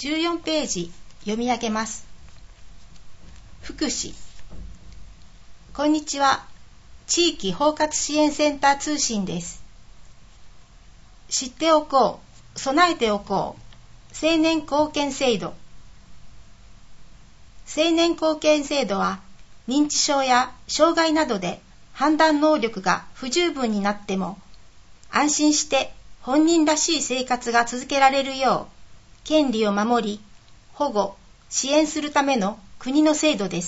14ページ読み上げます。福祉。こんにちは。地域包括支援センター通信です。知っておこう、備えておこう、青年貢献制度。青年貢献制度は、認知症や障害などで判断能力が不十分になっても、安心して本人らしい生活が続けられるよう、権利を守り、保護、支援するための国の制度です。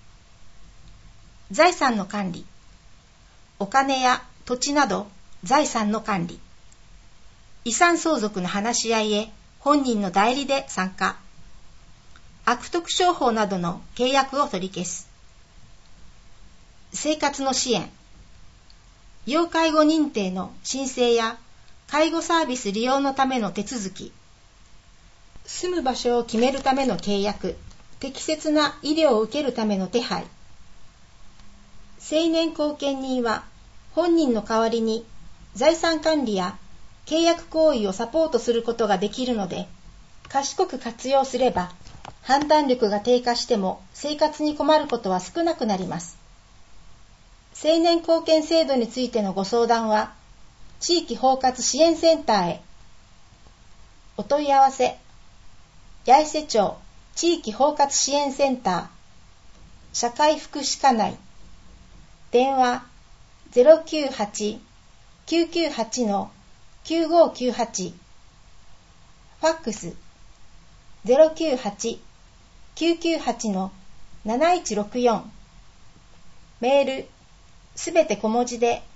財産の管理。お金や土地など財産の管理。遺産相続の話し合いへ本人の代理で参加。悪徳商法などの契約を取り消す。生活の支援。要介護認定の申請や介護サービス利用のための手続き。住む場所を決めるための契約。適切な医療を受けるための手配。青年後見人は本人の代わりに財産管理や契約行為をサポートすることができるので、賢く活用すれば判断力が低下しても生活に困ることは少なくなります。青年後見制度についてのご相談は地域包括支援センターへ。お問い合わせ、八重瀬町地域包括支援センター社会福祉課内、電話 098-998-9598、ファックス 098-998-7164、メールすべて小文字で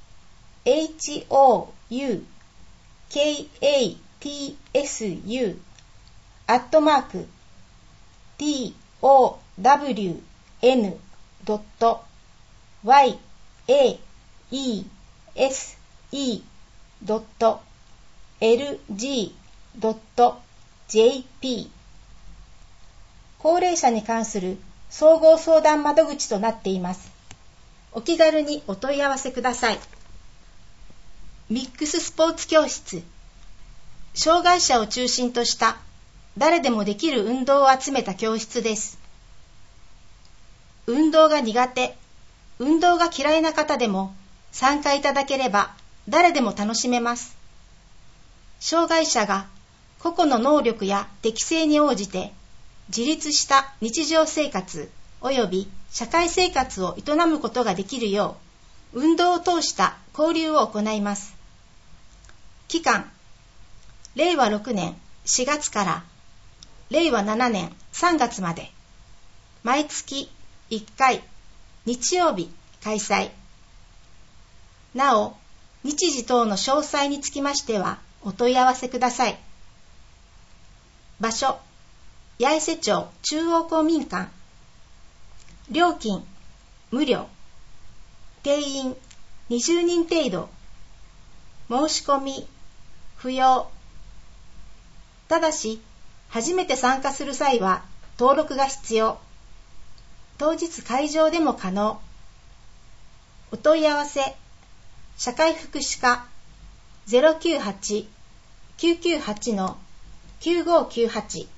town@town.waese.lg.jp。 高齢者に関する総合相談窓口となっています。お気軽にお問い合わせください。ミックススポーツ教室。障害者を中心とした誰でもできる運動を集めた教室です。運動が苦手、運動が嫌いな方でも参加いただければ誰でも楽しめます。障害者が個々の能力や適性に応じて自立した日常生活及び社会生活を営むことができるよう、運動を通した交流を行います。期間、令和6年4月から令和7年3月まで、毎月1回日曜日開催。なお、日時等の詳細につきましてはお問い合わせください。場所、八重瀬町中央公民館。料金、無料。定員、20人程度。申し込み、不要。ただし、初めて参加する際は登録が必要。当日会場でも可能。お問い合わせ、社会福祉課 098-998-9598